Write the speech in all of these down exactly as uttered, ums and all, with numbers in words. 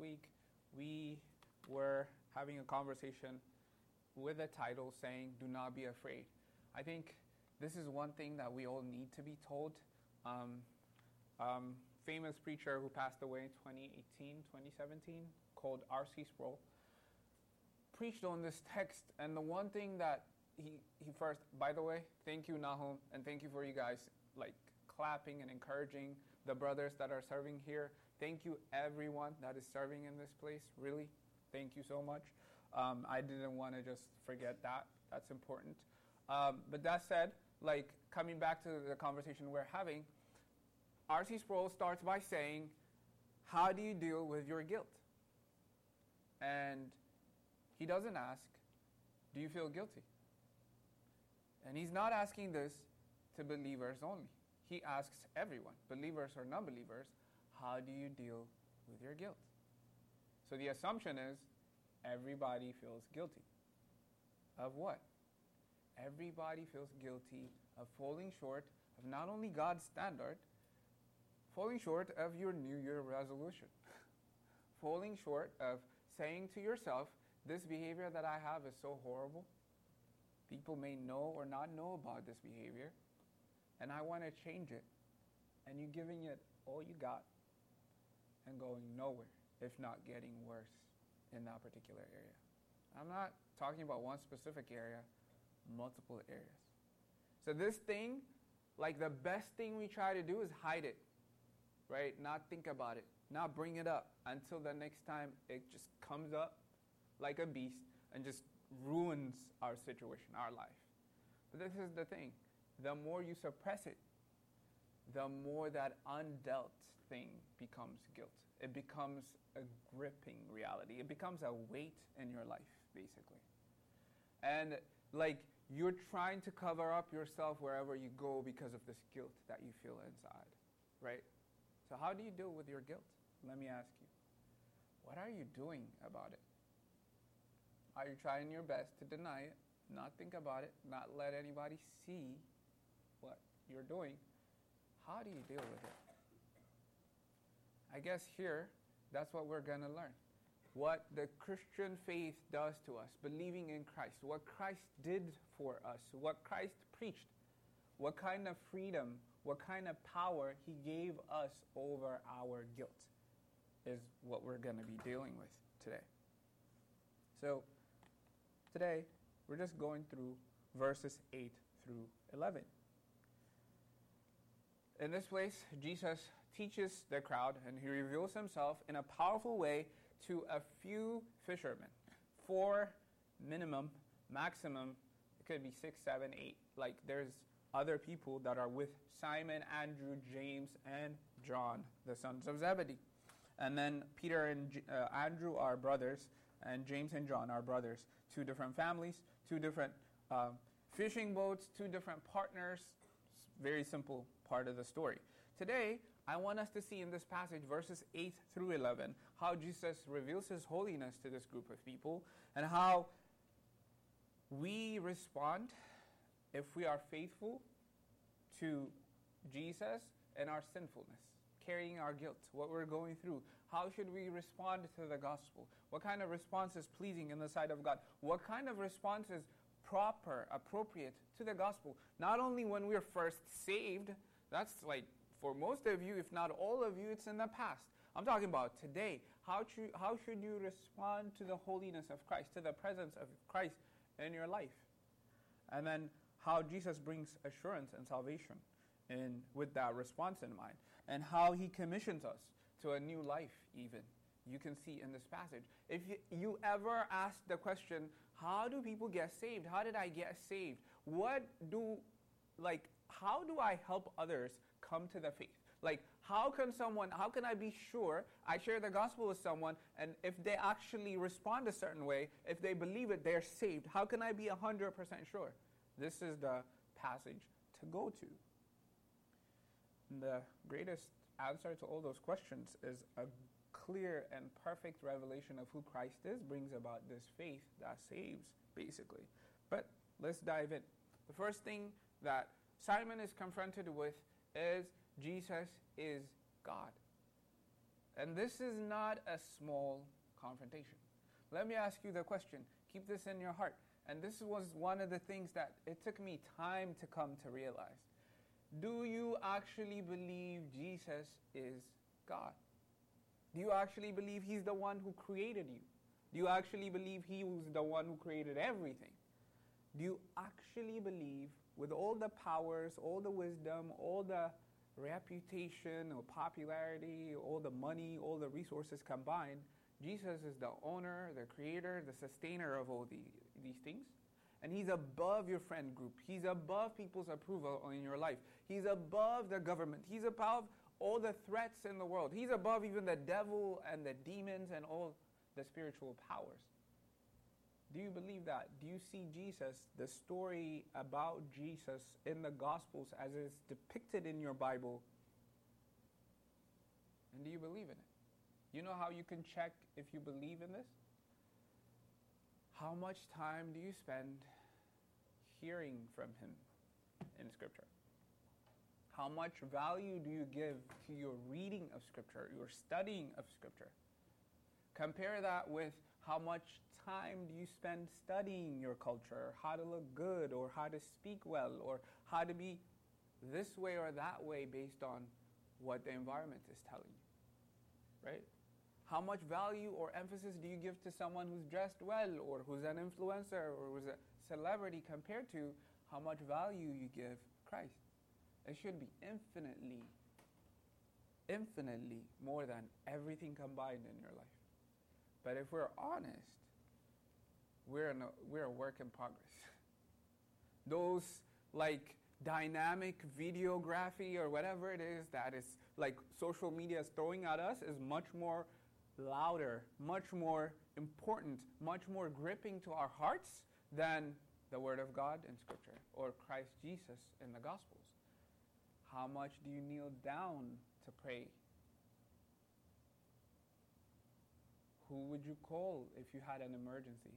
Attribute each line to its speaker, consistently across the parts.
Speaker 1: week we were having a conversation with a title saying, "Do not be afraid." I think this is one thing that we all need to be told. Um, um, famous preacher who passed away in twenty eighteen, twenty seventeen, called R C Sproul, preached on this text. And the one thing that he, he first, by the way, thank you, Nahum, and thank you for you guys like clapping and encouraging the brothers that are serving here. Thank you, everyone that is serving in this place. Really, thank you so much. Um, I didn't want to just forget that. That's important. Um, but that said, like coming back to the conversation we're having, R C Sproul starts by saying, how do you deal with your guilt? And he doesn't ask, do you feel guilty? And he's not asking this to believers only. He asks everyone, believers or non-believers, how do you deal with your guilt? So the assumption is everybody feels guilty. Of what? Everybody feels guilty of falling short of not only God's standard, falling short of your New Year resolution, falling short of saying to yourself, this behavior that I have is so horrible. People may know or not know about this behavior, and I want to change it. And you're giving it all you got and going nowhere, if not getting worse in that particular area. I'm not talking about one specific area, multiple areas. So this thing, like the best thing we try to do is hide it, right? Not think about it, not bring it up until the next time it just comes up like a beast and just ruins our situation, our life. But this is the thing. The more you suppress it, the more that undealt thing becomes guilt. It becomes a gripping reality. It becomes a weight in your life, basically. And like you're trying to cover up yourself wherever you go because of this guilt that you feel inside, right? So how do you deal with your guilt? Let me ask you. What are you doing about it? Are you trying your best to deny it, not think about it, not let anybody see what you're doing? How do you deal with it? I guess here, that's what we're going to learn. What the Christian faith does to us, believing in Christ, what Christ did for us, what Christ preached, what kind of freedom, what kind of power he gave us over our guilt is what we're going to be dealing with today. So, today, we're just going through verses eight through eleven. In this place, Jesus teaches the crowd, and he reveals himself in a powerful way to a few fishermen. Four minimum, maximum, it could be six, seven, eight. Like there's other people that are with Simon, Andrew, James, and John, the sons of Zebedee. And then Peter and uh, Andrew are brothers, and James and John are brothers. Two different families, two different uh, fishing boats, two different partners. It's very simple part of the story. Today, I want us to see in this passage, verses eight through eleven, how Jesus reveals his holiness to this group of people, and how we respond if we are faithful to Jesus and our sinfulness, carrying our guilt, what we're going through. How should we respond to the gospel? What kind of response is pleasing in the sight of God? What kind of response is proper, appropriate to the gospel? Not only when we're first saved, that's like for most of you, if not all of you, it's in the past. I'm talking about today. How, tr- how should you respond to the holiness of Christ, to the presence of Christ in your life? And then how Jesus brings assurance and salvation in, with that response in mind. And how he commissions us to a new life even. You can see in this passage. If you, you ever ask the question, how do people get saved? How did I get saved? What do, like, how do I help others come to the faith? Like, how can someone, how can I be sure I share the gospel with someone, and if they actually respond a certain way, if they believe it, they're saved? How can I be one hundred percent sure? This is the passage to go to. And the greatest answer to all those questions is a clear and perfect revelation of who Christ is, brings about this faith that saves, basically. But let's dive in. The first thing that Simon is confronted with is Jesus is God. And this is not a small confrontation. Let me ask you the question. Keep this in your heart. And this was one of the things that it took me time to come to realize. Do you actually believe Jesus is God? Do you actually believe he's the one who created you? Do you actually believe he was the one who created everything? Do you actually believe with all the powers, all the wisdom, all the reputation or popularity, all the money, all the resources combined, Jesus is the owner, the creator, the sustainer of all the, these things? And he's above your friend group. He's above people's approval in your life. He's above the government. He's above all the threats in the world. He's above even the devil and the demons and all the spiritual powers. Do you believe that? Do you see Jesus, the story about Jesus in the Gospels as it's depicted in your Bible? And do you believe in it? You know how you can check if you believe in this? How much time do you spend hearing from him in Scripture? How much value do you give to your reading of Scripture, your studying of Scripture? Compare that with how much time do you spend studying your culture, how to look good or how to speak well or how to be this way or that way based on what the environment is telling you, right? How much value or emphasis do you give to someone who's dressed well or who's an influencer or who's a celebrity compared to how much value you give Christ? It should be infinitely, infinitely more than everything combined in your life. But if we're honest, we're, in a, we're a work in progress. Those like dynamic videography or whatever it is that is like social media is throwing at us is much more louder, much more important, much more gripping to our hearts than the Word of God in Scripture or Christ Jesus in the Gospels. How much do you kneel down to pray? Who would you call if you had an emergency?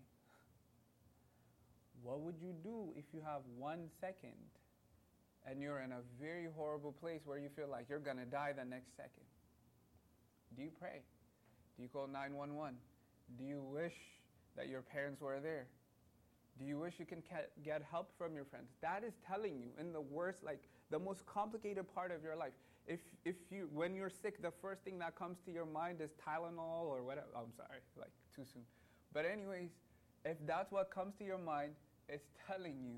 Speaker 1: What would you do if you have one second and you're in a very horrible place where you feel like you're going to die the next second? Do you pray? Do you call nine one one? Do you wish that your parents were there? Do you wish you can get help from your friends? That is telling you in the worst, like the most complicated part of your life. If if you, when you're sick, the first thing that comes to your mind is Tylenol or whatever. Oh, I'm sorry, like too soon. But anyways, if that's what comes to your mind, it's telling you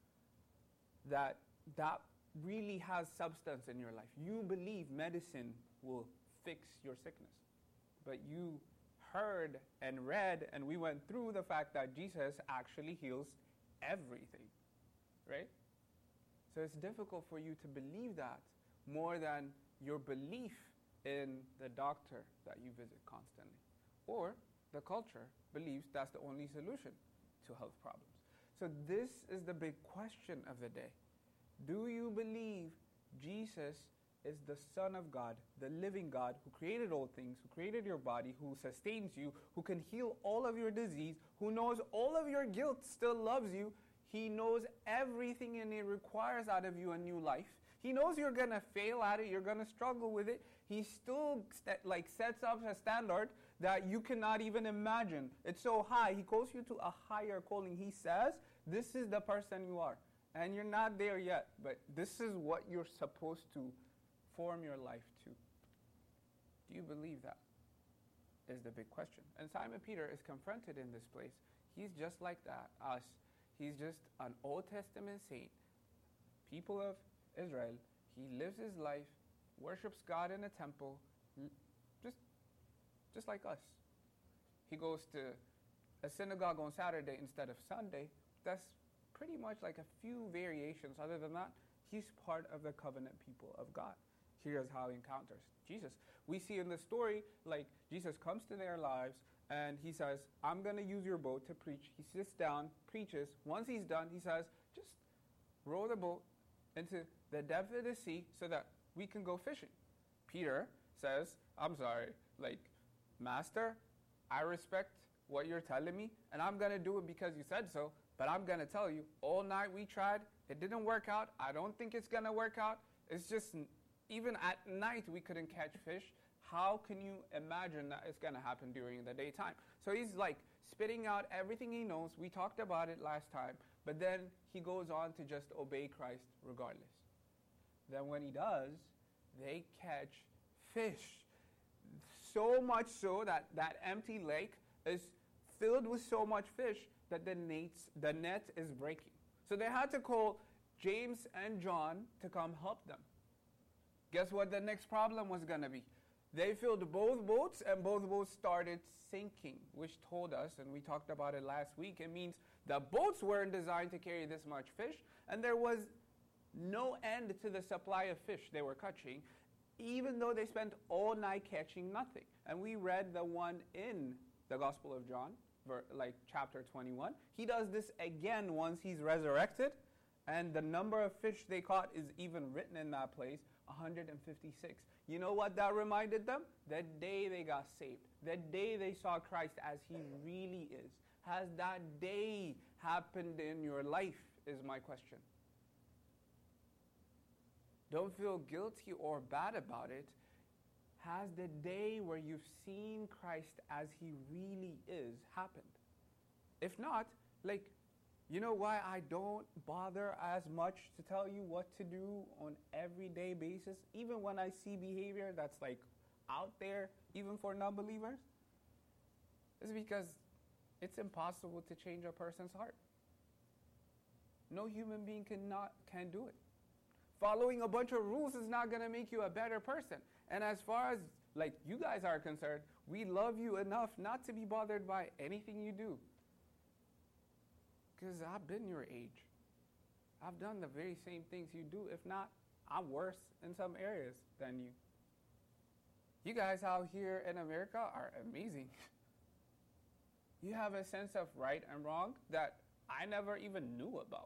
Speaker 1: that that really has substance in your life. You believe medicine will fix your sickness. But you heard and read, and we went through the fact that Jesus actually heals everything, right? So it's difficult for you to believe that more than your belief in the doctor that you visit constantly. Or the culture believes that's the only solution to health problems. So this is the big question of the day. Do you believe Jesus is the Son of God, the living God who created all things, who created your body, who sustains you, who can heal all of your disease, who knows all of your guilt, still loves you? He knows everything and he requires out of you a new life. He knows you're going to fail at it, you're going to struggle with it. He still st- like sets up a standard that you cannot even imagine. It's so high. He calls you to a higher calling. He says, this is the person you are. And you're not there yet, but this is what you're supposed to form your life to. Do you believe that? Is the big question. And Simon Peter is confronted in this place. He's just like that, us. He's just an Old Testament saint. People of Israel. He lives his life, worships God in a temple, just, just like us. He goes to a synagogue on Saturday instead of Sunday. That's pretty much like a few variations. Other than that, he's part of the covenant people of God. Here's how he encounters Jesus. We see in the story, like, Jesus comes to their lives, and he says, I'm going to use your boat to preach. He sits down, preaches. Once he's done, he says, just row the boat into the depth of the sea so that we can go fishing. Peter says, I'm sorry, like, Master, I respect what you're telling me, and I'm going to do it because you said so, but I'm going to tell you, all night we tried. It didn't work out. I don't think it's going to work out. It's just, even at night we couldn't catch fish. how can you imagine that it's going to happen during the daytime? So he's like spitting out everything he knows. We talked about it last time. But then he goes on to just obey Christ regardless. Then when he does, they catch fish. So much so that that empty lake is filled with so much fish that the, nets, the net is breaking. So they had to call James and John to come help them. Guess what the next problem was going to be? They filled both boats, and both boats started sinking, which told us, and we talked about it last week, it means the boats weren't designed to carry this much fish, and there was no end to the supply of fish they were catching, even though they spent all night catching nothing. And we read the one in the Gospel of John, like chapter twenty-one. He does this again once he's resurrected, and the number of fish they caught is even written in that place, one hundred fifty-six. You know what that reminded them? The day they got saved, the day they saw Christ as he really is. Has that day happened in your life, is my question. Don't feel guilty or bad about it. Has the day where you've seen Christ as he really is happened? If not, like, you know why I don't bother as much to tell you what to do on everyday basis, even when I see behavior that's like out there, even for non-believers? It's because it's impossible to change a person's heart. No human being cannot can do it. Following a bunch of rules is not going to make you a better person. And as far as like you guys are concerned, we love you enough not to be bothered by anything you do. Because I've been your age. I've done the very same things you do. If not, I'm worse in some areas than you. You guys out here in America are amazing. You have a sense of right and wrong that I never even knew about.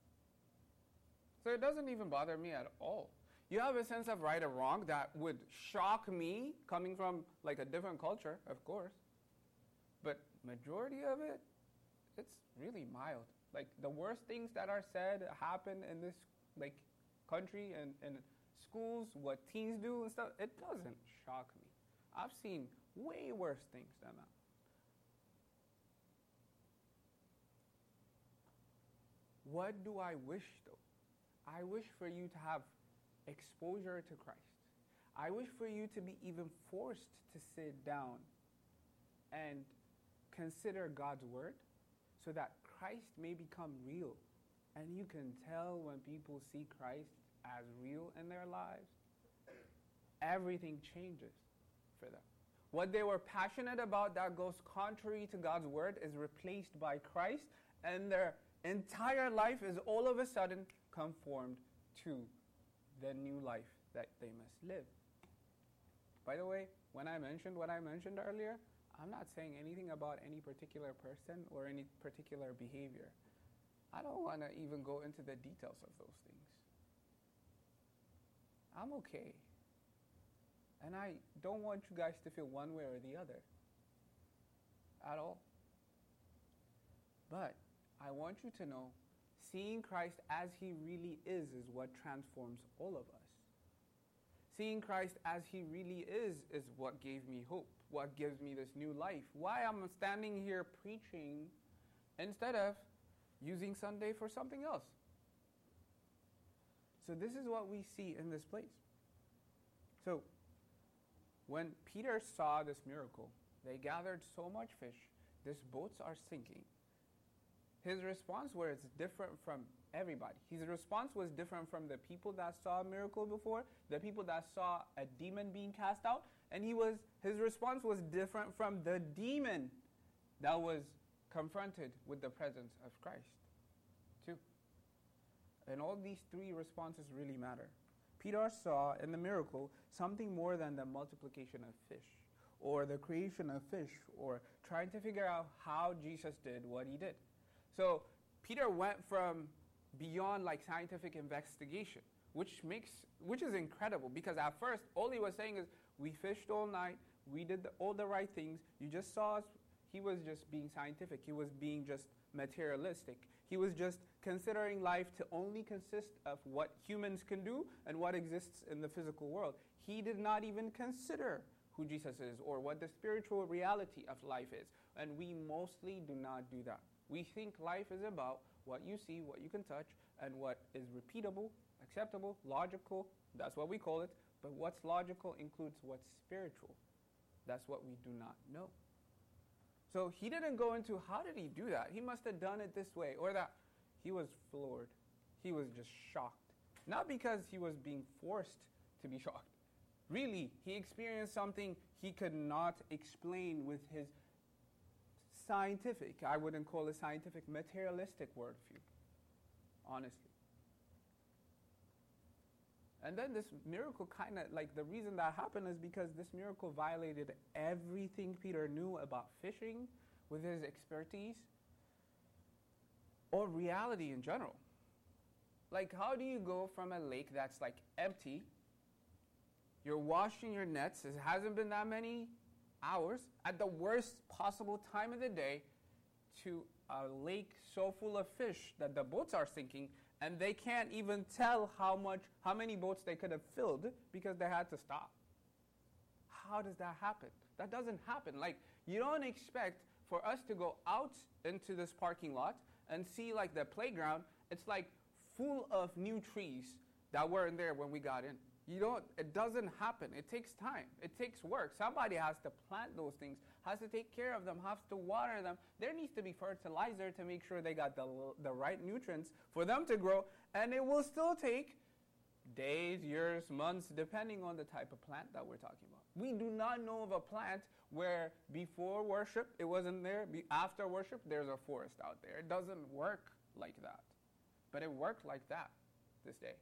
Speaker 1: So it doesn't even bother me at all. You have a sense of right or wrong that would shock me coming from like a different culture, of course. But majority of it, it's really mild. Like the worst things that are said happen in this like country and, and schools, what teens do and stuff, it doesn't shock me. I've seen way worse things than that. What do I wish though? I wish for you to have exposure to Christ. I wish for you to be even forced to sit down and consider God's word so that Christ may become real. And you can tell when people see Christ as real in their lives, everything changes for them. What they were passionate about that goes contrary to God's word is replaced by Christ, and their entire life is all of a sudden conformed to the new life that they must live. By the way, when I mentioned what I mentioned earlier, I'm not saying anything about any particular person or any particular behavior. I don't want to even go into the details of those things. I'm okay. And I don't want you guys to feel one way or the other at all. But I want you to know, seeing Christ as he really is is what transforms all of us. Seeing Christ as he really is is what gave me hope, what gives me this new life. Why I'm standing here preaching instead of using Sunday for something else. So this is what we see in this place. So when Peter saw this miracle, they gathered so much fish, these boats are sinking. His response was different from everybody. His response was different from the people that saw a miracle before, the people that saw a demon being cast out, and he was his response was different from the demon that was confronted with the presence of Christ, too. And all these three responses really matter. Peter saw in the miracle something more than the multiplication of fish, or the creation of fish, or trying to figure out how Jesus did what he did. So Peter went from beyond like scientific investigation, which makes which is incredible, because at first all he was saying is, we fished all night, we did the, all the right things, you just saw us. He was just being scientific. He was being just materialistic. He was just considering life to only consist of what humans can do and what exists in the physical world. He did not even consider who Jesus is or what the spiritual reality of life is. And we mostly do not do that. We think life is about what you see, what you can touch, and what is repeatable, acceptable, logical. That's what we call it. But what's logical includes what's spiritual. That's what we do not know. So he didn't go into how did he do that? He must have done it this way or that. He was floored. He was just shocked. Not because he was being forced to be shocked. Really, he experienced something he could not explain with his scientific, I wouldn't call it scientific, materialistic worldview, honestly. And then this miracle kind of, like the reason that happened is because this miracle violated everything Peter knew about fishing with his expertise or reality in general. Like, how do you go from a lake that's like empty, you're washing your nets, it hasn't been that many hours, at the worst possible time of the day, to a lake so full of fish that the boats are sinking, and they can't even tell how much, how many boats they could have filled because they had to stop. How does that happen? That doesn't happen. Like, you don't expect for us to go out into this parking lot and see like the playground. It's like full of new trees that weren't there when we got in. You don't, it doesn't happen. It takes time. It takes work. Somebody has to plant those things, has to take care of them, has to water them. There needs to be fertilizer to make sure they got the, the right nutrients for them to grow. And it will still take days, years, months, depending on the type of plant that we're talking about. We do not know of a plant where before worship it wasn't there, be, after worship there's a forest out there. It doesn't work like that. But it worked like that this day.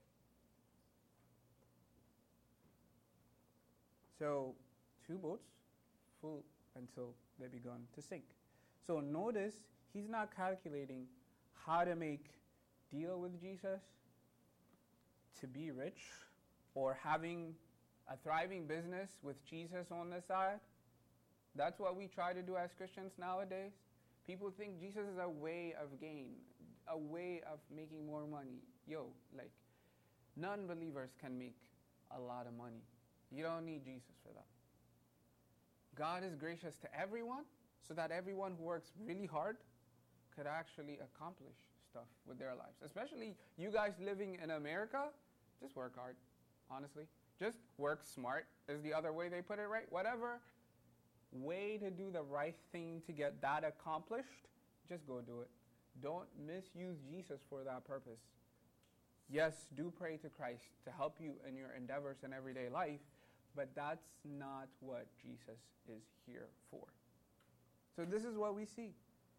Speaker 1: So, two boats full until they begun to sink. So notice he's not calculating how to make deal with Jesus, to be rich, or having a thriving business with Jesus on the side. That's what we try to do as Christians nowadays. People think Jesus is a way of gain, a way of making more money. Yo, like, non-believers can make a lot of money. You don't need Jesus for that. God is gracious to everyone so that everyone who works really hard could actually accomplish stuff with their lives. Especially you guys living in America, just work hard, honestly. Just work smart is the other way they put it, right? Whatever way to do the right thing to get that accomplished, just go do it. Don't misuse Jesus for that purpose. Yes, do pray to Christ to help you in your endeavors in everyday life, but that's not what Jesus is here for. So this is what we see.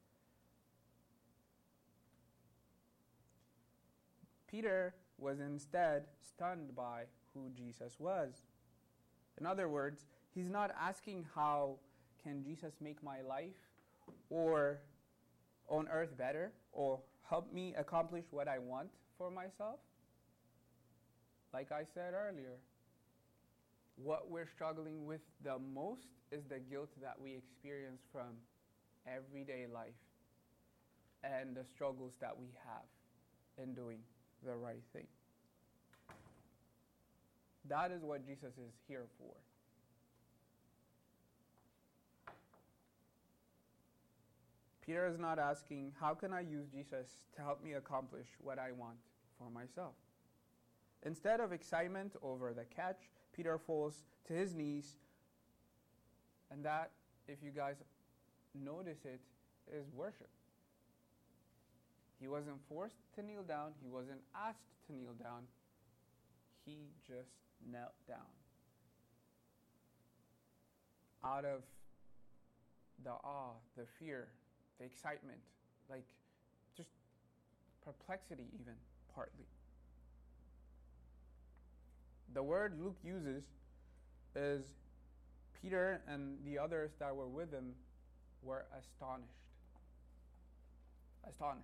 Speaker 1: Peter was instead stunned by who Jesus was. In other words, he's not asking how can Jesus make my life or on earth better or help me accomplish what I want for myself. Like I said earlier, what we're struggling with the most is the guilt that we experience from everyday life and the struggles that we have in doing the right thing. That is what Jesus is here for. Peter is not asking, how can I use Jesus to help me accomplish what I want for myself? Instead of excitement over the catch, Peter falls to his knees, and that, if you guys notice it, is worship. He wasn't forced to kneel down. He wasn't asked to kneel down. He just knelt down. Out of the awe, the fear, the excitement, like just perplexity even, partly. The word Luke uses is Peter and the others that were with him were astonished. Astonished.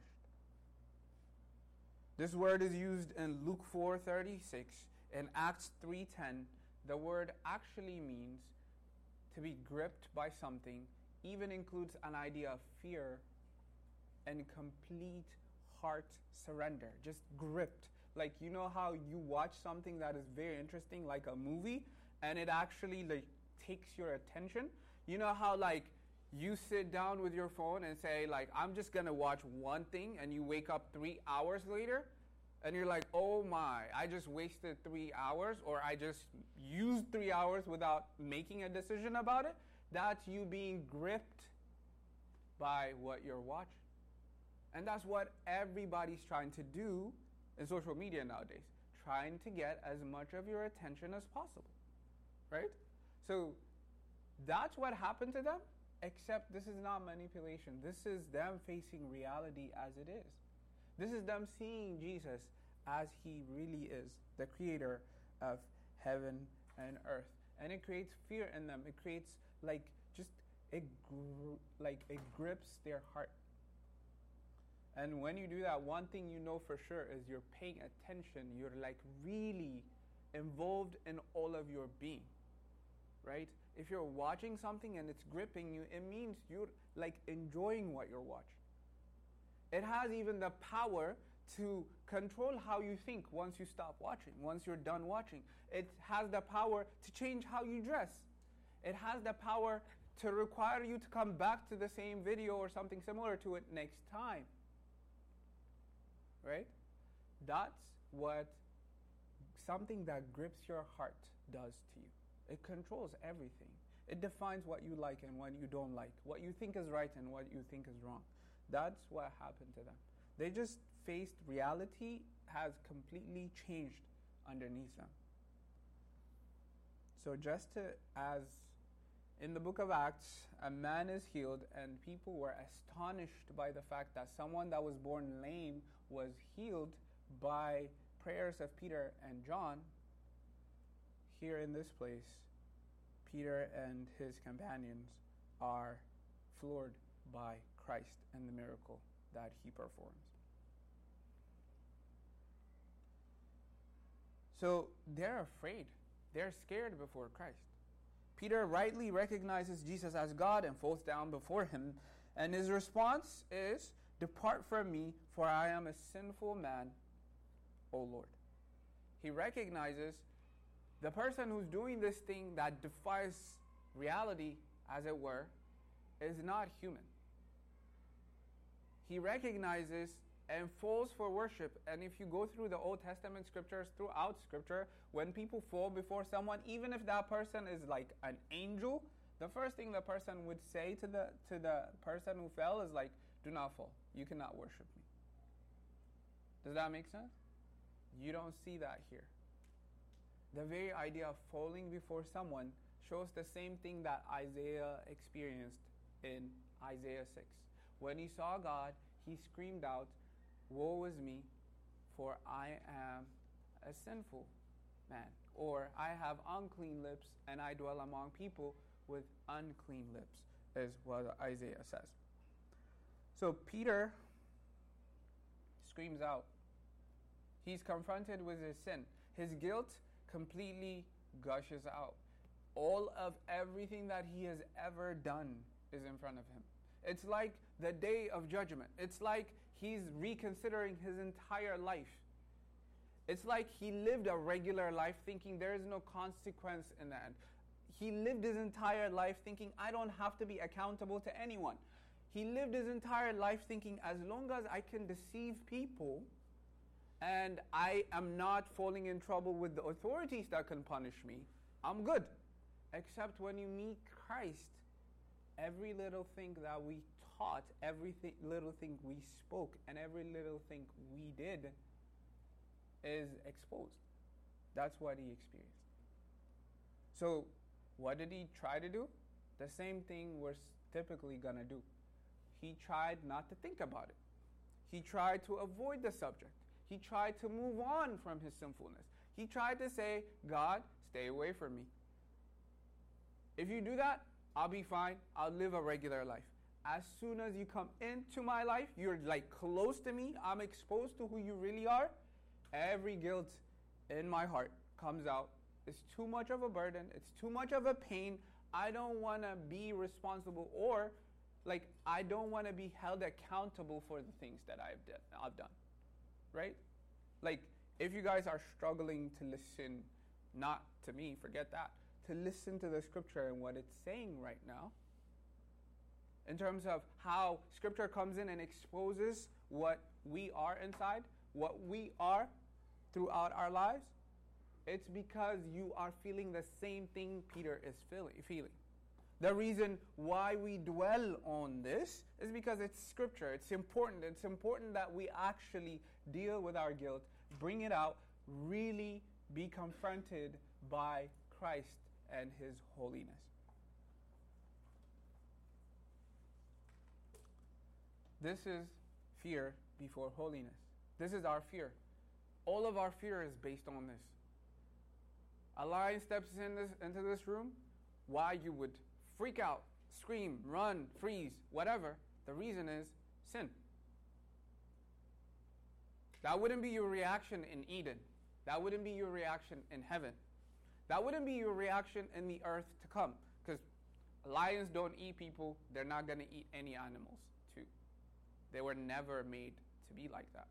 Speaker 1: This word is used in Luke four thirty-six. In Acts three ten, the word actually means to be gripped by something, even includes an idea of fear and complete heart surrender. Just gripped. Like, you know how you watch something that is very interesting, like a movie, and it actually like takes your attention. You know how like you sit down with your phone and say like, I'm just going to watch one thing, and you wake up three hours later and you're like, oh my, I just wasted three hours or I just used three hours without making a decision about it. That's you being gripped by what you're watching. And that's what everybody's trying to do in social media nowadays, trying to get as much of your attention as possible, right? So that's what happened to them, except this is not manipulation. This is them facing reality as it is. This is them seeing Jesus as he really is, the creator of heaven and earth. And it creates fear in them. It creates like just, it gr- like it grips their heart. And when you do that, one thing you know for sure is you're paying attention. You're like really involved in all of your being, right? If you're watching something and it's gripping you, it means you're like enjoying what you're watching. It has even the power to control how you think once you stop watching, once you're done watching. It has the power to change how you dress. It has the power to require you to come back to the same video or something similar to it next time. Right? That's what something that grips your heart does to you. It controls everything. It defines what you like and what you don't like, what you think is right and what you think is wrong. That's what happened to them. They just faced reality has completely changed underneath them. So just to, as in the book of Acts, a man is healed and people were astonished by the fact that someone that was born lame was healed by prayers of Peter and John. Here in this place, Peter and his companions are floored by Christ and the miracle that he performs. So they're afraid. They're scared before Christ. Peter rightly recognizes Jesus as God and falls down before him. And his response is, "Depart from me, for I am a sinful man, O Lord." He recognizes the person who's doing this thing that defies reality, as it were, is not human. He recognizes and falls for worship. And if you go through the Old Testament scriptures, throughout scripture, when people fall before someone, even if that person is like an angel, the first thing the person would say to the to the person who fell is like, "Do not fall. You cannot worship me." Does that make sense? You don't see that here. The very idea of falling before someone shows the same thing that Isaiah experienced in Isaiah six. When he saw God, he screamed out, "Woe is me, for I am a sinful man." Or, "I have unclean lips, and I dwell among people with unclean lips," is what Isaiah says. So Peter screams out. He's confronted with his sin. His guilt completely gushes out. All of everything that he has ever done is in front of him. It's like the day of judgment. It's like he's reconsidering his entire life. It's like he lived a regular life thinking there is no consequence in that. He lived his entire life thinking, I don't have to be accountable to anyone. He lived his entire life thinking, as long as I can deceive people and I am not falling in trouble with the authorities that can punish me, I'm good. Except when you meet Christ, every little thing that we taught, every th- little thing we spoke, and every little thing we did is exposed. That's what he experienced. So, what did he try to do? The same thing we're typically going to do. He tried not to think about it. He tried to avoid the subject. He tried to move on from his sinfulness. He tried to say, God, stay away from me. If you do that, I'll be fine. I'll live a regular life. As soon as you come into my life, you're like close to me. I'm exposed to who you really are. Every guilt in my heart comes out. It's too much of a burden. It's too much of a pain. I don't want to be responsible, or like I don't want to be held accountable for the things that I've, did, I've done. Right? Like if you guys are struggling to listen, not to me, forget that, to listen to the scripture and what it's saying right now, in terms of how scripture comes in and exposes what we are inside, what we are throughout our lives, it's because you are feeling the same thing Peter is feeling. The reason why we dwell on this is because it's scripture. It's important. It's important that we actually deal with our guilt, bring it out, really be confronted by Christ and his holiness. This is fear before holiness. This is our fear. All of our fear is based on this. A lion steps in this, into this room, why you would freak out, scream, run, freeze, whatever, the reason is sin. That wouldn't be your reaction in Eden. That wouldn't be your reaction in heaven. That wouldn't be your reaction in the earth to come. Because lions don't eat people. They're not going to eat any animals too. They were never made to be like that.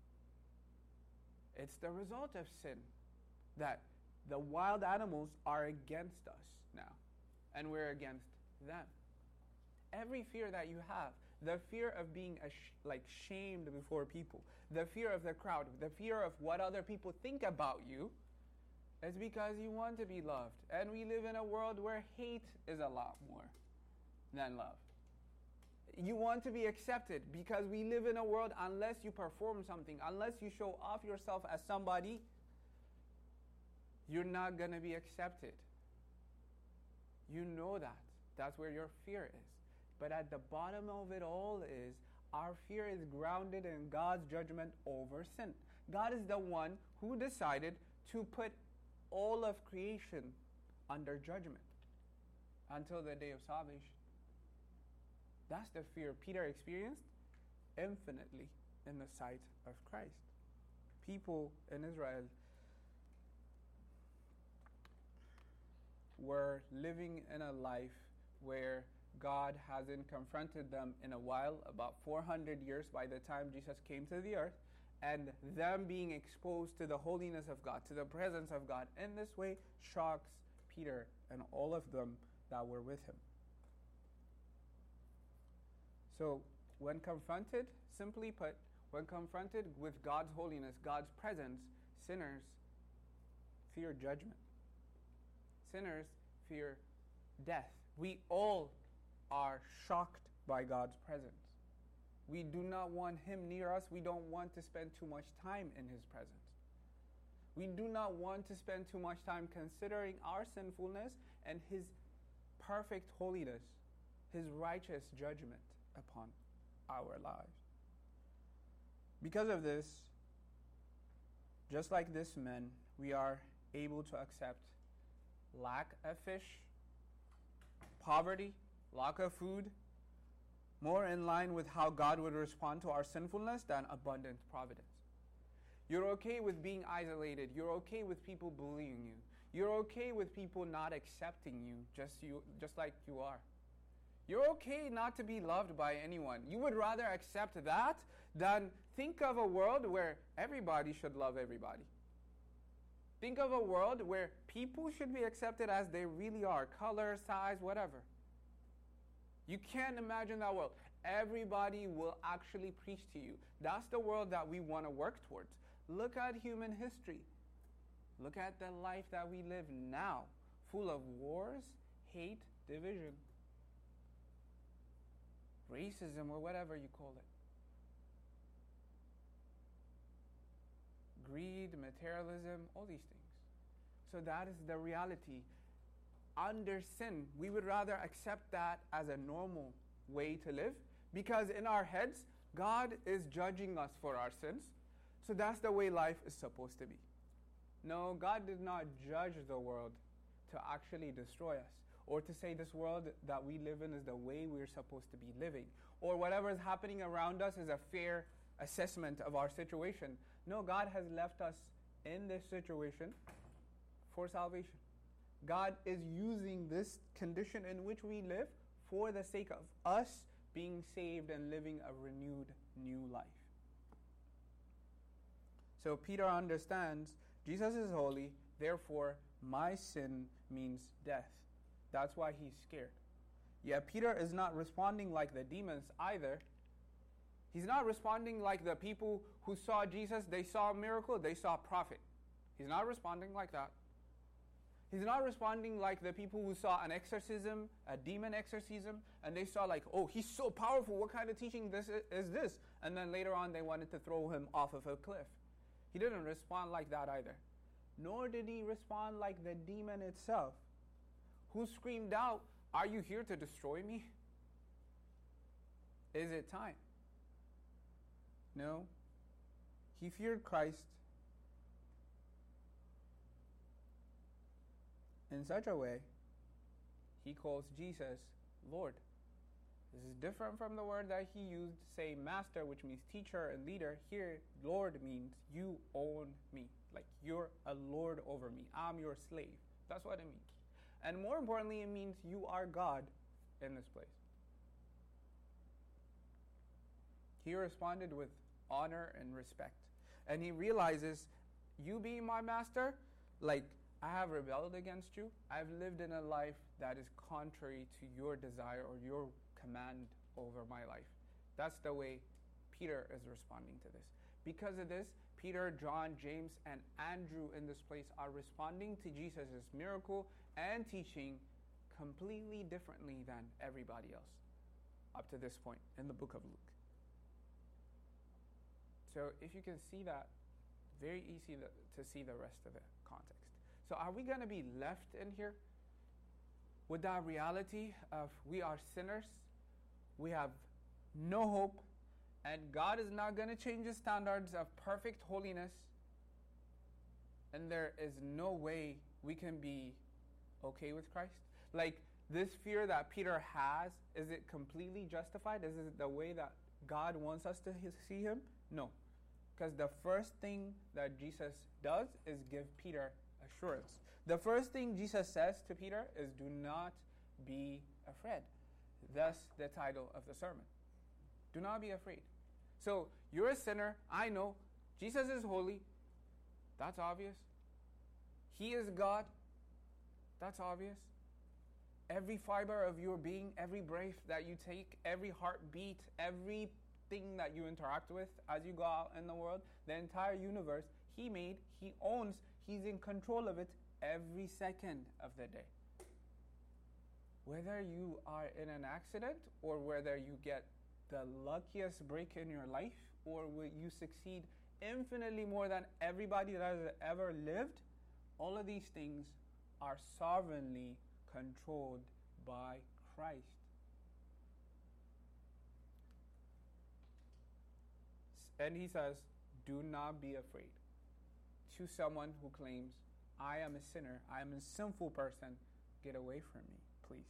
Speaker 1: It's the result of sin that the wild animals are against us now. And we're against them. Every fear that you have, the fear of being ash- like shamed before people, the fear of the crowd, the fear of what other people think about you, is because you want to be loved. And we live in a world where hate is a lot more than love. You want to be accepted because we live in a world, unless you perform something, unless you show off yourself as somebody, you're not going to be accepted. You know that. That's where your fear is. But at the bottom of it all is, our fear is grounded in God's judgment over sin. God is the one who decided to put all of creation under judgment until the day of salvation. That's the fear Peter experienced infinitely in the sight of Christ. People in Israel were living in a life where God hasn't confronted them in a while, about four hundred years by the time Jesus came to the earth, and them being exposed to the holiness of God, to the presence of God in this way, shocks Peter and all of them that were with him. So, when confronted, simply put, when confronted with God's holiness, God's presence, sinners fear judgment. Sinners fear death. We all are shocked by God's presence. We do not want him near us. We don't want to spend too much time in his presence. We do not want to spend too much time considering our sinfulness and his perfect holiness, his righteous judgment upon our lives. Because of this, just like this man, we are able to accept lack of fish, poverty, lack of food, more in line with how God would respond to our sinfulness than abundant providence. You're okay with being isolated. You're okay with people bullying you. You're okay with people not accepting you just you, just like you are. You're okay not to be loved by anyone. You would rather accept that than think of a world where everybody should love everybody. Think of a world where people should be accepted as they really are, color, size, whatever. You can't imagine that world. Everybody will actually preach to you. That's the world that we want to work towards. Look at human history. Look at the life that we live now, full of wars, hate, division, racism, or whatever you call it. Greed, materialism, all these things. So that is the reality. Under sin, we would rather accept that as a normal way to live, because in our heads, God is judging us for our sins. So that's the way life is supposed to be. No, God did not judge the world to actually destroy us, or to say this world that we live in is the way we're supposed to be living, or whatever is happening around us is a fair assessment of our situation. No, God has left us in this situation for salvation. God is using this condition in which we live for the sake of us being saved and living a renewed new life. So Peter understands Jesus is holy, therefore my sin means death. That's why he's scared. Yet Peter is not responding like the demons either. He's not responding like the people who saw Jesus. They saw a miracle, they saw a prophet. He's not responding like that. He's not responding like the people who saw an exorcism, a demon exorcism, and they saw like, oh, he's so powerful. What kind of teaching this is this? And then later on they wanted to throw him off of a cliff. He didn't respond like that either. Nor did he respond like the demon itself, who screamed out, "Are you here to destroy me? Is it time?" No. He feared Christ in such a way, he calls Jesus Lord. This is different from the word that he used, say master, which means teacher and leader. Here, Lord means you own me. Like you're a lord over me. I'm your slave. That's what it means. And more importantly, it means you are God in this place. He responded with honor and respect. And he realizes, you being my master, like I have rebelled against you. I've lived in a life that is contrary to your desire or your command over my life. That's the way Peter is responding to this. Because of this, Peter, John, James, and Andrew in this place are responding to Jesus' miracle and teaching completely differently than everybody else up to this point in the book of Luke. So if you can see that, very easy to, to see the rest of the context. So are we going to be left in here with that reality of we are sinners, we have no hope, and God is not going to change his standards of perfect holiness, and there is no way we can be okay with Christ? Like this fear that Peter has, is it completely justified? Is it the way that God wants us to see him? No. Because the first thing that Jesus does is give Peter assurance. The first thing Jesus says to Peter is, do not be afraid. Thus the title of the sermon. Do not be afraid. So you're a sinner. I know. Jesus is holy. That's obvious. He is God. That's obvious. Every fiber of your being, every breath that you take, every heartbeat, everything that you interact with as you go out in the world, the entire universe, he made, he owns, he's in control of it every second of the day. Whether you are in an accident or whether you get the luckiest break in your life or you succeed infinitely more than everybody that has ever lived, all of these things are sovereignly controlled by Christ. And he says, do not be afraid. To someone who claims, I am a sinner, I am a sinful person, get away from me, please.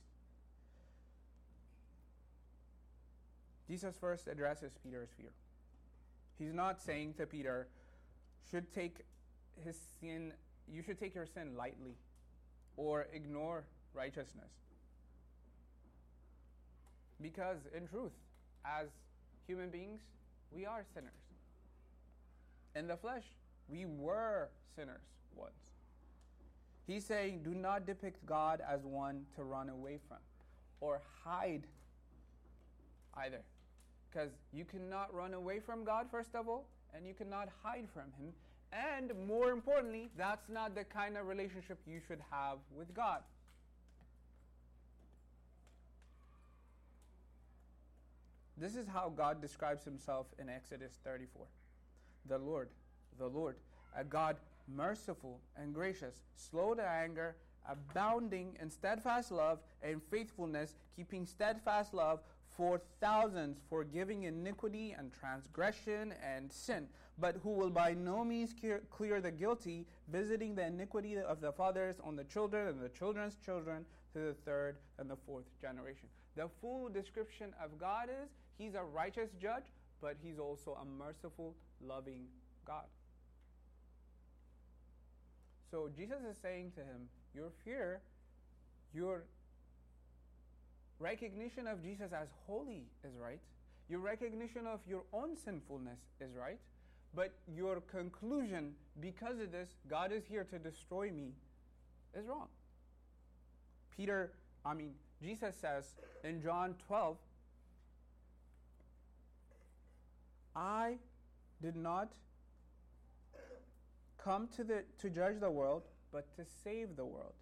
Speaker 1: Jesus first addresses Peter's fear. He's not saying to Peter, should take his sin, you should take your sin lightly or ignore righteousness. Because in truth, as human beings, we are sinners. In the flesh, we were sinners once. He's saying, do not depict God as one to run away from or hide either. Because you cannot run away from God, first of all, and you cannot hide from him. And more importantly, that's not the kind of relationship you should have with God. This is how God describes himself in Exodus thirty-four. The Lord, the Lord, a God merciful and gracious, slow to anger, abounding in steadfast love and faithfulness, keeping steadfast love for thousands, forgiving iniquity and transgression and sin, but who will by no means clear, clear the guilty, visiting the iniquity of the fathers on the children and the children's children to the third and the fourth generation. The full description of God is, he's a righteous judge, but he's also a merciful, loving God. So Jesus is saying to him, your fear, your recognition of Jesus as holy is right. Your recognition of your own sinfulness is right. But your conclusion, because of this, God is here to destroy me, is wrong. Peter, I mean, Jesus says in John twelve, I did not come to the to judge the world, but to save the world.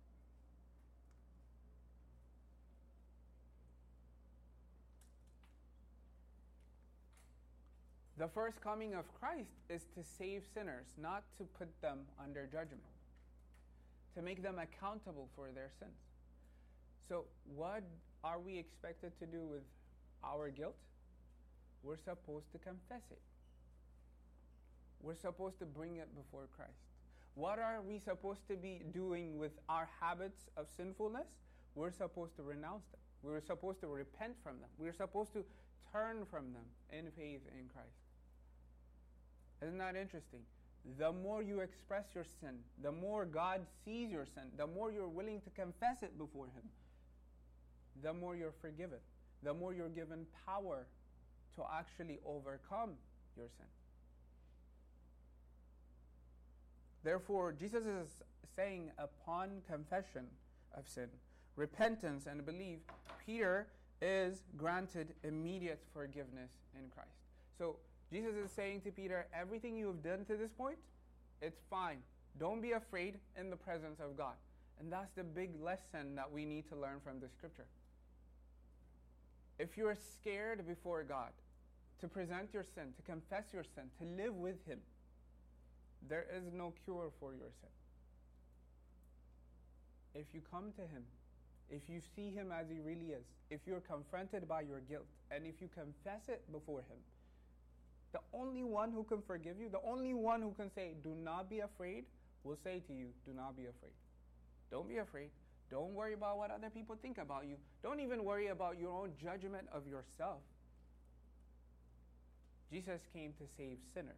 Speaker 1: The first coming of Christ is to save sinners, not to put them under judgment, to make them accountable for their sins. So what are we expected to do with our guilt? We're supposed to confess it. We're supposed to bring it before Christ. What are we supposed to be doing with our habits of sinfulness? We're supposed to renounce them. We're supposed to repent from them. We're supposed to turn from them in faith in Christ. Isn't that interesting? The more you express your sin, the more God sees your sin, the more you're willing to confess it before Him, the more you're forgiven, the more you're given power to actually overcome your sin. Therefore, Jesus is saying upon confession of sin, repentance and belief, Peter is granted immediate forgiveness in Christ. So Jesus is saying to Peter, everything you have done to this point, it's fine. Don't be afraid in the presence of God. And that's the big lesson that we need to learn from the scripture. If you're scared before God to present your sin, to confess your sin, to live with Him, there is no cure for your sin. If you come to Him, if you see Him as He really is, if you're confronted by your guilt, and if you confess it before Him, the only one who can forgive you, the only one who can say, do not be afraid, will say to you, do not be afraid. Don't be afraid. Don't worry about what other people think about you. Don't even worry about your own judgment of yourself. Jesus came to save sinners.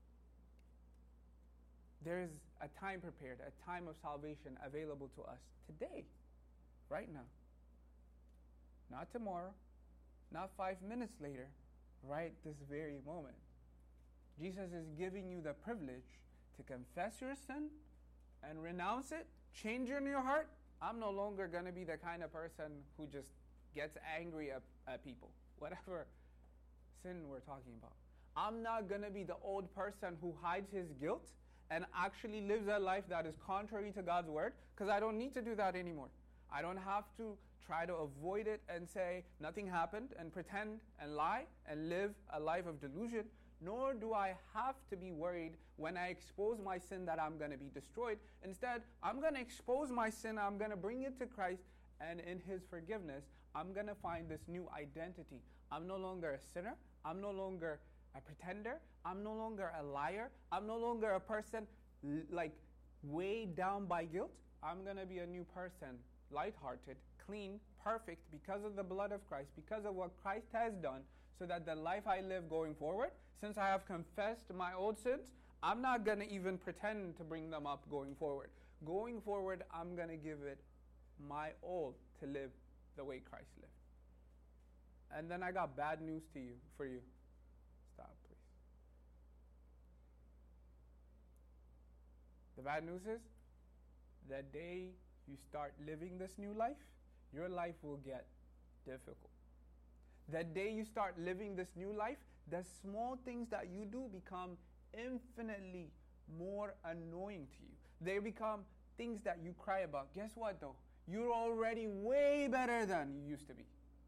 Speaker 1: There is a time prepared, a time of salvation available to us today, right now. Not tomorrow, not five minutes later, right this very moment. Jesus is giving you the privilege to confess your sin and renounce it, change in your heart. I'm no longer going to be the kind of person who just gets angry at, at people, whatever sin we're talking about. I'm not going to be the old person who hides his guilt and actually lives a life that is contrary to God's word, because I don't need to do that anymore. I don't have to try to avoid it and say nothing happened and pretend and lie and live a life of delusion, nor do I have to be worried when I expose my sin that I'm going to be destroyed. Instead, I'm going to expose my sin, I'm going to bring it to Christ, and in His forgiveness, I'm going to find this new identity. I'm no longer a sinner. I'm no longer a pretender. I'm no longer a liar. I'm no longer a person like weighed down by guilt. I'm going to be a new person, lighthearted, clean, perfect, because of the blood of Christ, because of what Christ has done, so that the life I live going forward, since I have confessed my old sins, I'm not going to even pretend to bring them up going forward. Going forward, I'm going to give it my all to live the way Christ lived. And then I got bad news to you, for you. Stop, please. The bad news is, the day you start living this new life, your life will get difficult. The day you start living this new life, the small things that you do become infinitely more annoying to you. They become things that you cry about. Guess what, though? You're already way better than you used to be.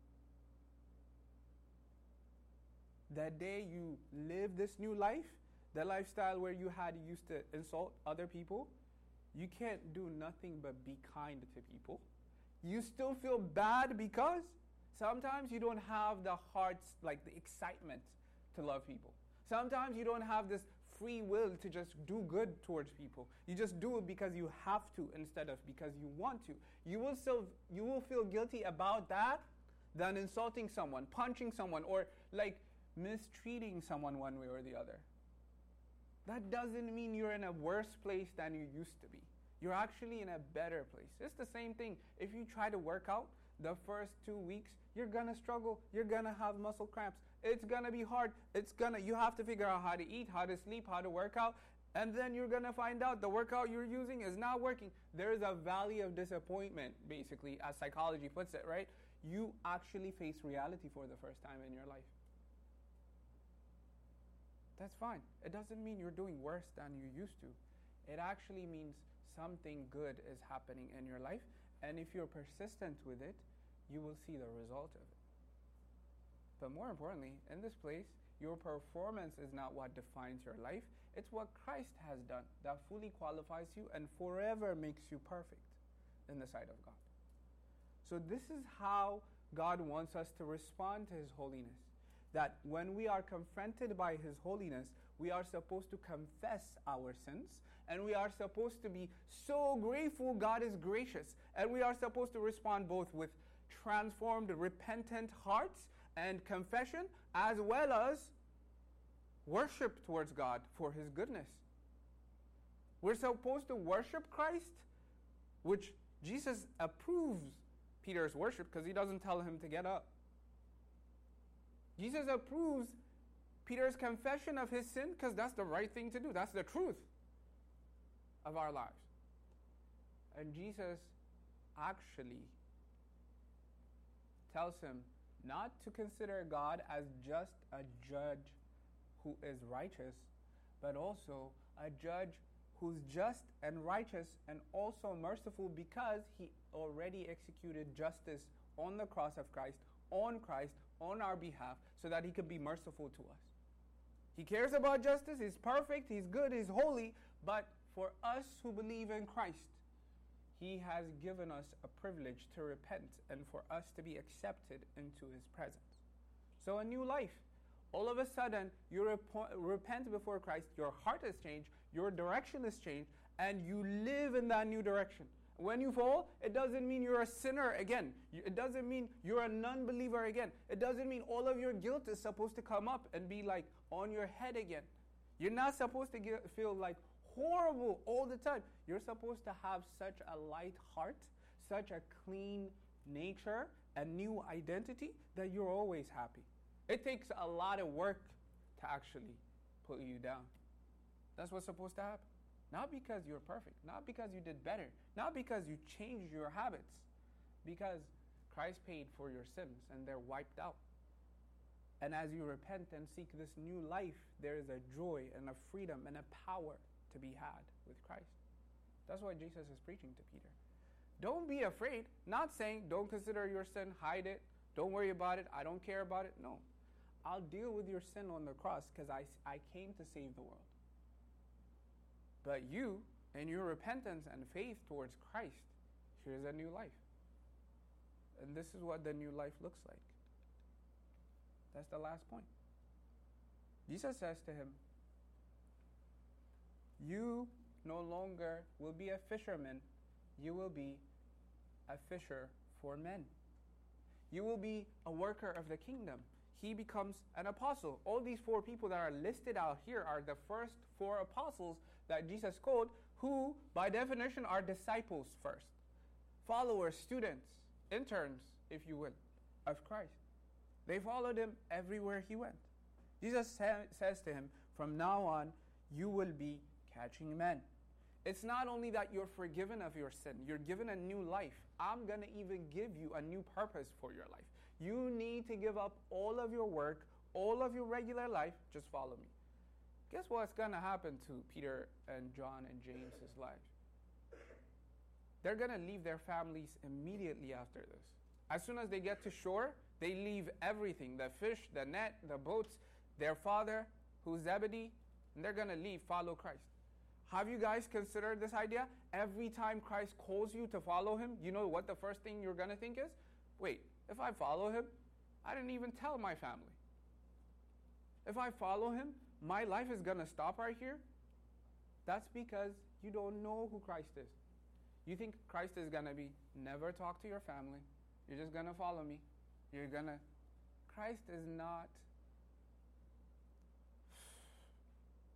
Speaker 1: The day you live this new life, the lifestyle where you had used to insult other people, you can't do nothing but be kind to people. You still feel bad because sometimes you don't have the heart's, like the excitement to love people. Sometimes you don't have this free will to just do good towards people. You just do it because you have to instead of because you want to. You will still, you will feel guilty about that than insulting someone, punching someone, or like mistreating someone one way or the other. That doesn't mean you're in a worse place than you used to be. You're actually in a better place. It's the same thing. If you try to work out the first two weeks, you're going to struggle. You're going to have muscle cramps. It's going to be hard. It's going to, you have to figure out how to eat, how to sleep, how to work out. And then you're going to find out the workout you're using is not working. There is a valley of disappointment, basically, as psychology puts it, right? You actually face reality for the first time in your life. That's fine. It doesn't mean you're doing worse than you used to. It actually means something good is happening in your life. And if you're persistent with it, you will see the result of it. But more importantly, in this place, your performance is not what defines your life. It's what Christ has done that fully qualifies you and forever makes you perfect in the sight of God. So this is how God wants us to respond to His holiness. That when we are confronted by His holiness, we are supposed to confess our sins, and we are supposed to be so grateful God is gracious. And we are supposed to respond both with transformed, repentant hearts and confession, as well as worship towards God for His goodness. We're supposed to worship Christ, which Jesus approves Peter's worship because he doesn't tell him to get up. Jesus approves Peter's confession of his sin because that's the right thing to do. That's the truth of our lives. And Jesus actually tells him not to consider God as just a judge who is righteous, but also a judge who's just and righteous and also merciful because he already executed justice on the cross of Christ, on Christ, on our behalf, so that he could be merciful to us. He cares about justice, he's perfect, he's good, he's holy, but for us who believe in Christ, he has given us a privilege to repent and for us to be accepted into his presence. So a new life. All of a sudden, you rep- repent before Christ, your heart has changed, your direction has changed, and you live in that new direction. When you fall, it doesn't mean you're a sinner again. It doesn't mean you're a non-believer again. It doesn't mean all of your guilt is supposed to come up and be like on your head again. You're not supposed to get, feel like horrible all the time. You're supposed to have such a light heart, such a clean nature, a new identity that you're always happy. It takes a lot of work to actually put you down. That's what's supposed to happen. Not because you're perfect, not because you did better, not because you changed your habits, because Christ paid for your sins and they're wiped out. And as you repent and seek this new life, there is a joy and a freedom and a power to be had with Christ. That's what Jesus is preaching to Peter. Don't be afraid, not saying don't consider your sin, hide it, don't worry about it, I don't care about it. No. I'll deal with your sin on the cross because I, I came to save the world. But you, in your repentance and faith towards Christ, here's a new life. And this is what the new life looks like. That's the last point. Jesus says to him, you no longer will be a fisherman, you will be a fisher for men. You will be a worker of the kingdom. He becomes an apostle. All these four people that are listed out here are the first four apostles that Jesus called, who, by definition, are disciples first. Followers, students, interns, if you will, of Christ. They followed him everywhere he went. Jesus sa- says to him, from now on, you will be catching men. It's not only that you're forgiven of your sin, you're given a new life. I'm going to even give you a new purpose for your life. You need to give up all of your work, all of your regular life, just follow me. Guess what's going to happen to Peter and John and James' lives? They're going to leave their families immediately after this. As soon as they get to shore, they leave everything, the fish, the net, the boats, their father, who's Zebedee, and they're going to leave, follow Christ. Have you guys considered this idea? Every time Christ calls you to follow him, you know what the first thing you're going to think is? Wait, if I follow him, I didn't even tell my family. If I follow him, my life is going to stop right here. That's because you don't know who Christ is. You think Christ is going to be, never talk to your family. You're just going to follow me. You're going to... Christ is not...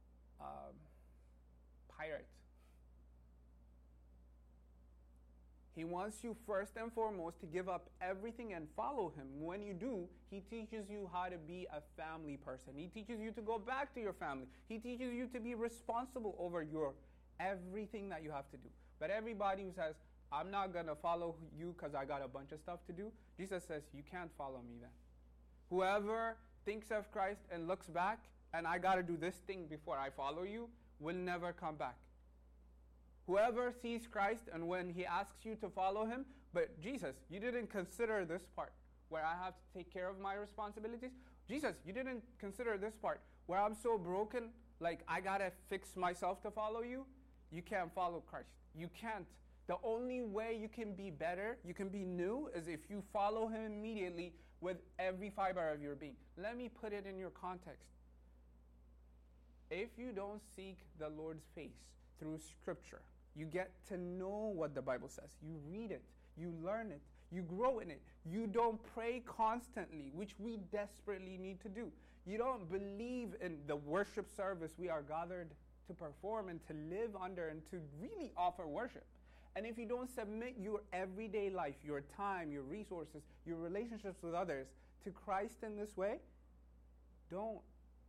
Speaker 1: Um, pirate. He wants you first and foremost to give up everything and follow him. When you do, he teaches you how to be a family person. He teaches you to go back to your family. He teaches you to be responsible over your everything that you have to do. But everybody who says, I'm not going to follow you because I got a bunch of stuff to do, Jesus says, you can't follow me then. Whoever thinks of Christ and looks back, and I got to do this thing before I follow you, will never come back. Whoever sees Christ and when he asks you to follow him, but Jesus, you didn't consider this part where I have to take care of my responsibilities. Jesus, you didn't consider this part where I'm so broken, like I got to fix myself to follow you. You can't follow Christ. You can't. The only way you can be better, you can be new, is if you follow him immediately with every fiber of your being. Let me put it in your context. If you don't seek the Lord's face through Scripture, you get to know what the Bible says. You read it. You learn it. You grow in it. You don't pray constantly, which we desperately need to do. You don't believe in the worship service we are gathered to perform and to live under and to really offer worship. And if you don't submit your everyday life, your time, your resources, your relationships with others to Christ in this way, don't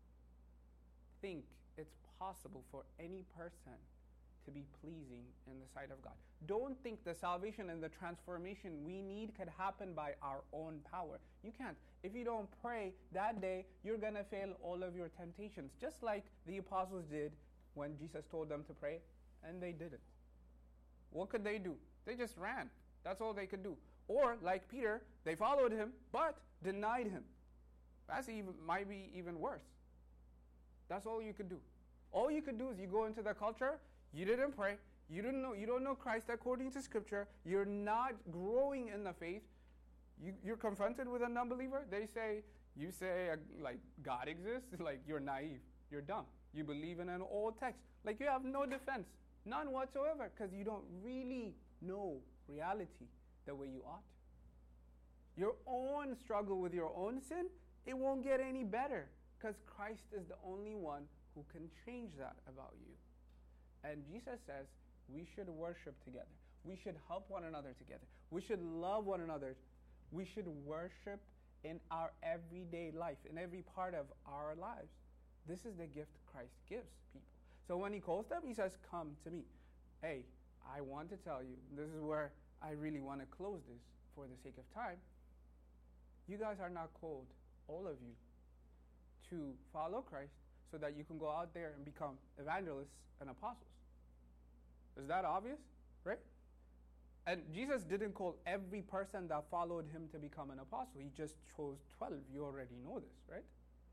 Speaker 1: think it's possible for any person to be pleasing in the sight of God. Don't think the salvation and the transformation we need could happen by our own power. You can't. If you don't pray that day, you're going to fail all of your temptations, just like the apostles did when Jesus told them to pray, and they didn't. What could they do? They just ran. That's all they could do. Or, like Peter, they followed him, but denied him. That's even might be even worse. That's all you could do. All you could do is you go into the culture, you didn't pray, you didn't know, you don't know Christ according to Scripture, you're not growing in the faith, you, you're confronted with an unbeliever, they say, you say, uh, like, God exists, like, you're naive, you're dumb. You believe in an old text. Like, you have no defense, none whatsoever, because you don't really know reality the way you ought. Your own struggle with your own sin, it won't get any better, because Christ is the only one who can change that about you. And Jesus says we should worship together. We should help one another together. We should love one another. We should worship in our everyday life, in every part of our lives. This is the gift Christ gives people. So when he calls them, he says, come to me. Hey, I want to tell you, this is where I really want to close this for the sake of time. You guys are not called, all of you, to follow Christ so that you can go out there and become evangelists and apostles. Is that obvious? Right? And Jesus didn't call every person that followed him to become an apostle. He just chose twelve. You already know this, right?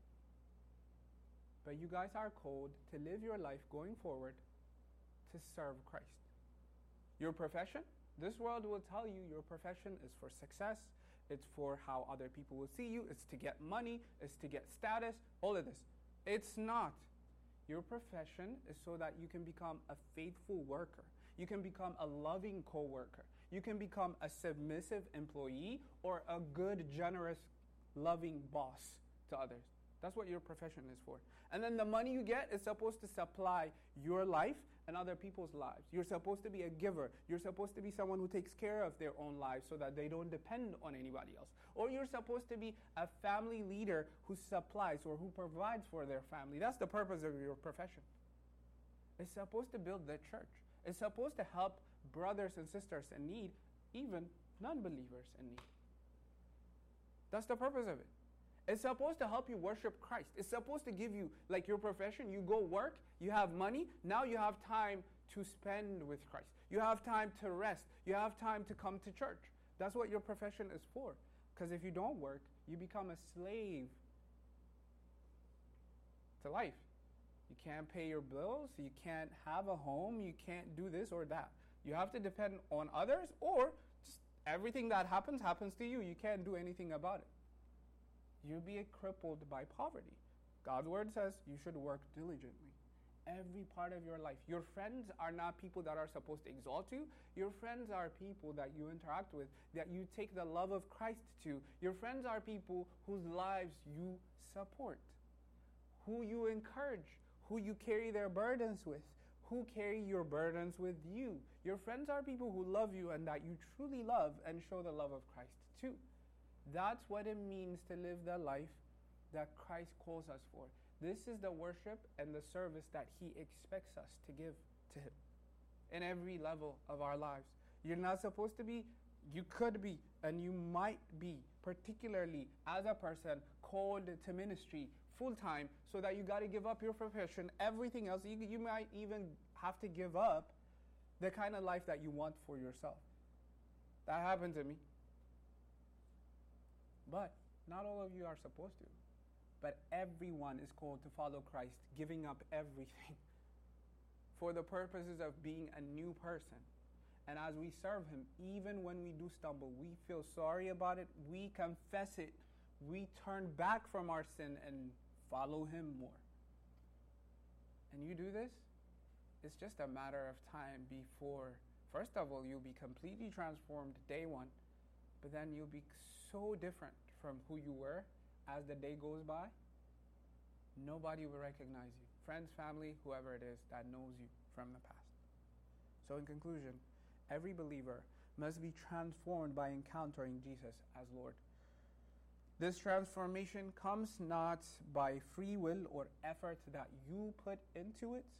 Speaker 1: But you guys are called to live your life going forward to serve Christ. Your profession, this world will tell you your profession is for success. It's for how other people will see you. It's to get money. It's to get status. All of this. It's not. Your profession is so that you can become a faithful worker. You can become a loving co-worker. You can become a submissive employee or a good, generous, loving boss to others. That's what your profession is for. And then the money you get is supposed to supply your life and other people's lives. You're supposed to be a giver. You're supposed to be someone who takes care of their own lives so that they don't depend on anybody else. Or you're supposed to be a family leader who supplies or who provides for their family. That's the purpose of your profession. It's supposed to build the church. It's supposed to help brothers and sisters in need, even non-believers in need. That's the purpose of it. It's supposed to help you worship Christ. It's supposed to give you, like your profession, you go work, you have money, now you have time to spend with Christ. You have time to rest. You have time to come to church. That's what your profession is for. Because if you don't work, you become a slave to life. You can't pay your bills. You can't have a home. You can't do this or that. You have to depend on others, or just everything that happens, happens to you. You can't do anything about it. You'll be crippled by poverty. God's word says you should work diligently. Every part of your life. Your friends are not people that are supposed to exalt you. Your friends are people that you interact with, that you take the love of Christ to. Your friends are people whose lives you support, who you encourage, who you carry their burdens with, who carry your burdens with you. Your friends are people who love you and that you truly love and show the love of Christ too. That's what it means to live the life that Christ calls us for. This is the worship and the service that he expects us to give to him in every level of our lives. You're not supposed to be, you could be, and you might be, particularly as a person called to ministry full-time, so that you got to give up your profession, everything else. You, you might even have to give up the kind of life that you want for yourself. That happened to me. But not all of you are supposed to. But everyone is called to follow Christ, giving up everything for the purposes of being a new person. And as we serve him, even when we do stumble, we feel sorry about it, we confess it, we turn back from our sin and follow him more. And you do this, it's just a matter of time before, first of all, you'll be completely transformed day one, but then you'll be so different from who you were as the day goes by. Nobody will recognize you. Friends, family, whoever it is that knows you from the past. So in conclusion, every believer must be transformed by encountering Jesus as Lord. This transformation comes not by free will or effort that you put into it,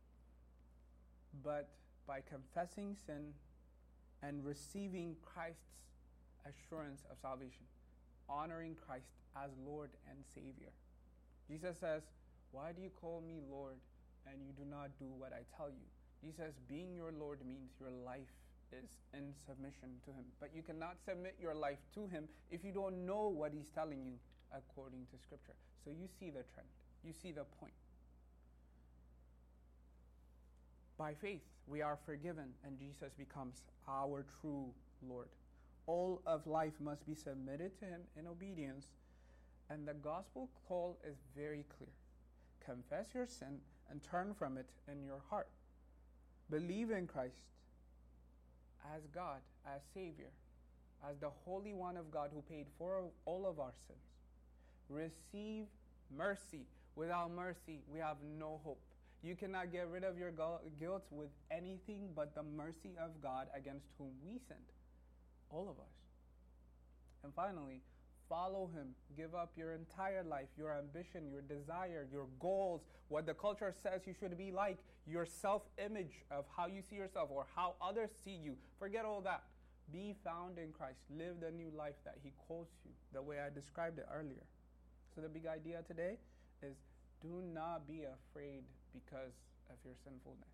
Speaker 1: but by confessing sin and receiving Christ's assurance of salvation, honoring Christ as Lord and Savior. Jesus says, "Why do you call me Lord and you do not do what I tell you?" Jesus, being your Lord means your life is in submission to him. But you cannot submit your life to him if you don't know what he's telling you according to Scripture. So you see the trend. You see the point. By faith, we are forgiven and Jesus becomes our true Lord. All of life must be submitted to him in obedience. And the gospel call is very clear. Confess your sin and turn from it in your heart. Believe in Christ as God, as Savior, as the Holy One of God who paid for all of our sins. Receive mercy. Without mercy, we have no hope. You cannot get rid of your guilt with anything but the mercy of God against whom we sinned. All of us. And finally, follow him. Give up your entire life, your ambition, your desire, your goals, what the culture says you should be like, your self-image of how you see yourself or how others see you. Forget all that. Be found in Christ. Live the new life that he calls you, the way I described it earlier. So the big idea today is do not be afraid because of your sinfulness.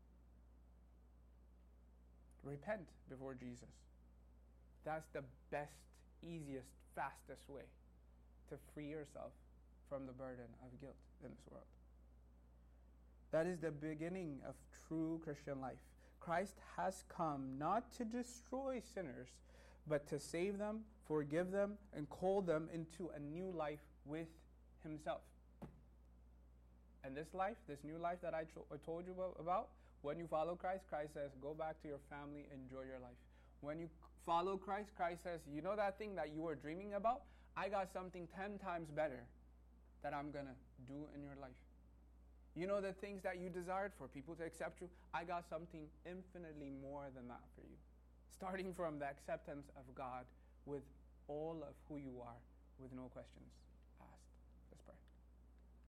Speaker 1: Repent before Jesus. That's the best, easiest, fastest way to free yourself from the burden of guilt in this world. That is the beginning of true Christian life. Christ has come not to destroy sinners, but to save them, forgive them, and call them into a new life with himself. And this life, this new life that I cho- told you about, when you follow Christ, Christ says, go back to your family, enjoy your life. When you follow Christ, Christ says, you know that thing that you were dreaming about? I got something ten times better that I'm going to do in your life. You know the things that you desired for people to accept you? I got something infinitely more than that for you. Starting from the acceptance of God with all of who you are, with no questions.